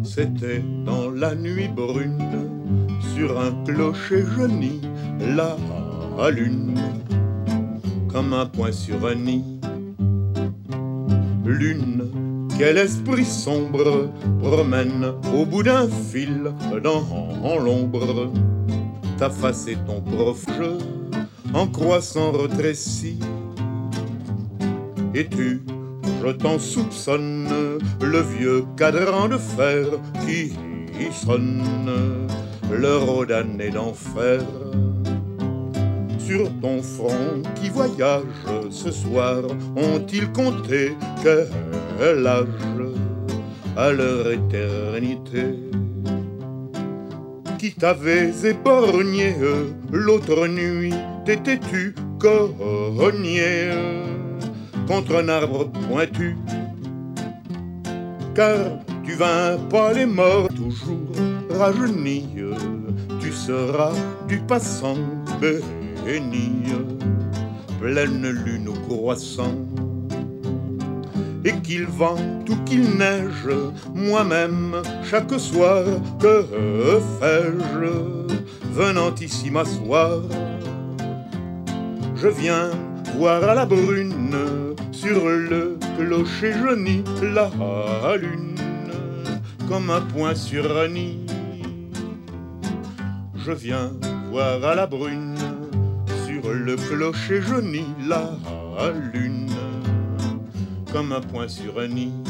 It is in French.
C'était dans la nuit brune, sur un clocher jauni, la lune, comme un point sur un nid. Lune, quel esprit sombre promène au bout d'un fil dans l'ombre ta face et ton profil en croissant rétréci. Et tu, je t'en soupçonne, le vieux cadran de fer qui sonne le rhodannée d'enfer. Sur ton front qui voyage ce soir, ont-ils compté quel âge à leur éternité? Qui t'avais éborgné l'autre nuit, t'étais-tu cogné contre un arbre pointu? Car tu vins pas les morts toujours rajeunis, tu seras du passant béni, pleine lune au croissant. Et qu'il vente ou qu'il neige, moi-même, chaque soir, que fais-je, venant ici m'asseoir? Je viens voir à la brune, sur le clocher jauni, la lune, comme un point sur un nid. Je viens voir à la brune, sur le clocher jauni, la lune, comme un point sur un nid.